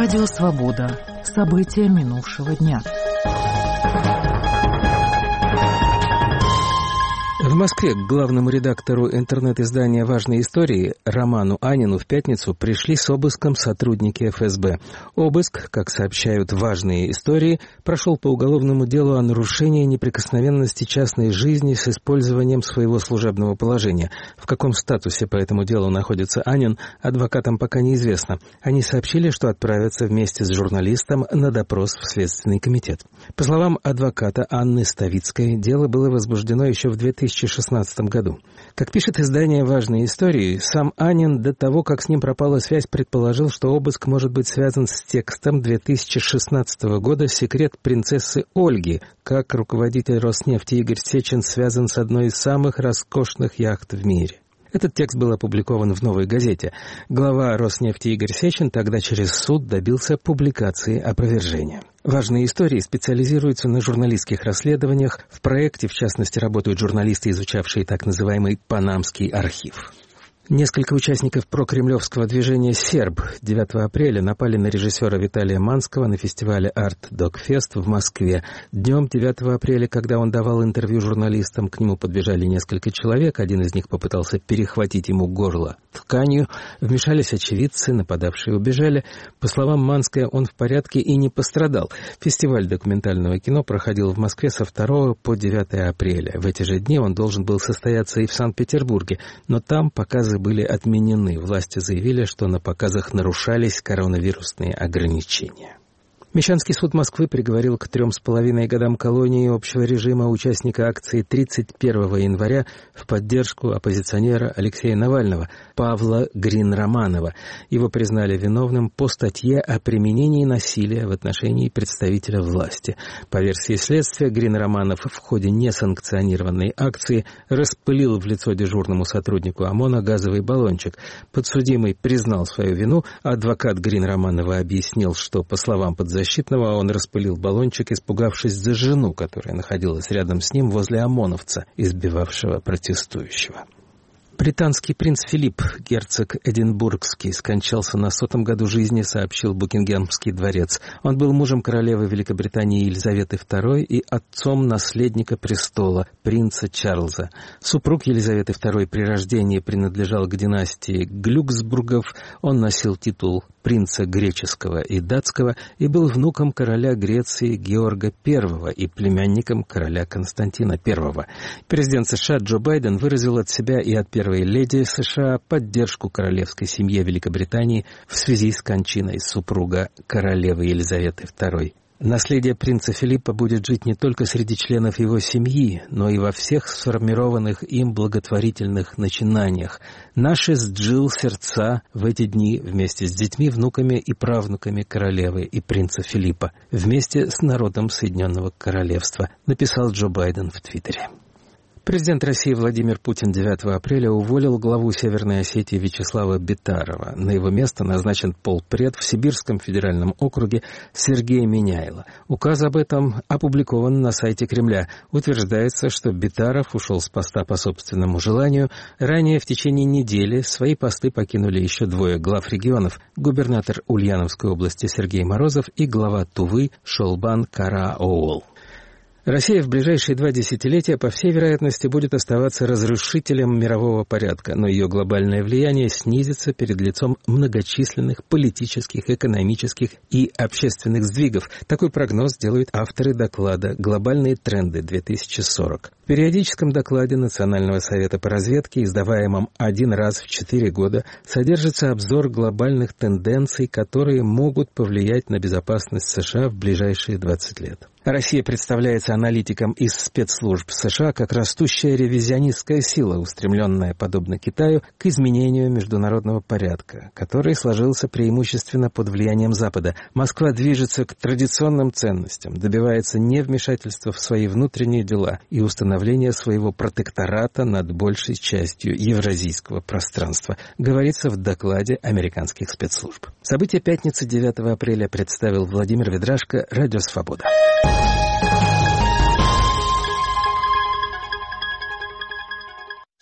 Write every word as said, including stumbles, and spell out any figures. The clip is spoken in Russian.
Радио «Свобода». События минувшего дня. В Москве к главному редактору интернет-издания «Важные истории» Роману Анину в пятницу пришли с обыском сотрудники эф эс бэ. Обыск, как сообщают «Важные истории», прошел по уголовному делу о нарушении неприкосновенности частной жизни с использованием своего служебного положения. В каком статусе по этому делу находится Анин, адвокатам пока неизвестно. Они сообщили, что отправятся вместе с журналистом на допрос в Следственный комитет. По словам адвоката Анны Ставицкой, дело было возбуждено еще в две тысячи шестнадцатом году. Как пишет издание «Важные истории», сам Анин до того, как с ним пропала связь, предположил, что обыск может быть связан с текстом две тысячи шестнадцатого года «Секрет принцессы Ольги», как руководитель Роснефти Игорь Сечин связан с одной из самых роскошных яхт в мире. Этот текст был опубликован в «Новой газете». Глава Роснефти Игорь Сечин тогда через суд добился публикации опровержения. «Важные истории» специализируются на журналистских расследованиях. В проекте, в частности, работают журналисты, изучавшие так называемый «Панамский архив». Несколько участников прокремлевского движения «Серб» девятого апреля напали на режиссера Виталия Манского на фестивале «Арт Док-Фест» в Москве. Днем девятого апреля, когда он давал интервью журналистам, к нему подбежали несколько человек. Один из них попытался перехватить ему горло тканью. Вмешались очевидцы, нападавшие убежали. По словам Манского, он в порядке и не пострадал. Фестиваль документального кино проходил в Москве со второго по девятое апреля. В эти же дни он должен был состояться и в Санкт-Петербурге, но там показы были отменены. Власти заявили, что на показах нарушались коронавирусные ограничения. Мещанский суд Москвы приговорил к трем с половиной годам колонии общего режима участника акции тридцать первого января в поддержку оппозиционера Алексея Навального Павла Грин-Романова. Его признали виновным по статье о применении насилия в отношении представителя власти. По версии следствия, Грин-Романов в ходе несанкционированной акции распылил в лицо дежурному сотруднику ОМОНа газовый баллончик. Подсудимый признал свою вину, а адвокат Грин-Романова объяснил, что, по словам подзащитного, Защитного он распылил баллончик, испугавшись за жену, которая находилась рядом с ним возле ОМОНовца, избивавшего протестующего. Британский принц Филипп, герцог Эдинбургский, скончался на сотом году жизни, сообщил Букингемский дворец. Он был мужем королевы Великобритании Елизаветы второй и отцом наследника престола, принца Чарльза. Супруг Елизаветы второй при рождении принадлежал к династии Глюксбургов. Он носил титул принца греческого и датского и был внуком короля Греции Георга Первого и племянником короля Константина Первого. Президент США Джо Байден выразил от себя и от первой леди США поддержку королевской семье Великобритании в связи с кончиной супруга королевы Елизаветы второй. Наследие принца Филиппа будет жить не только среди членов его семьи, но и во всех сформированных им благотворительных начинаниях. Наши с Джилл сердца в эти дни вместе с детьми, внуками и правнуками королевы и принца Филиппа, вместе с народом Соединенного Королевства, написал Джо Байден в Твиттере. Президент России Владимир Путин девятого апреля уволил главу Северной Осетии Вячеслава Битарова. На его место назначен полпред в Сибирском федеральном округе Сергей Миняйло. Указ об этом опубликован на сайте Кремля. Утверждается, что Битаров ушел с поста по собственному желанию. Ранее в течение недели свои посты покинули еще двое глав регионов: губернатор Ульяновской области Сергей Морозов и глава Тувы Шолбан Караоол. Россия в ближайшие два десятилетия, по всей вероятности, будет оставаться разрушителем мирового порядка, но ее глобальное влияние снизится перед лицом многочисленных политических, экономических и общественных сдвигов. Такой прогноз делают авторы доклада «Глобальные тренды две тысячи сорок». В периодическом докладе Национального совета по разведке, издаваемом один раз в четыре года, содержится обзор глобальных тенденций, которые могут повлиять на безопасность США в ближайшие двадцать лет. Россия представляется аналитикам из спецслужб США как растущая ревизионистская сила, устремленная, подобно Китаю, к изменению международного порядка, который сложился преимущественно под влиянием Запада. Москва движется к традиционным ценностям, добивается невмешательства в свои внутренние дела и установления своего протектората над большей частью евразийского пространства, говорится в докладе американских спецслужб. События пятницы девятого апреля представил Владимир Ведрашко, Радио «Свобода».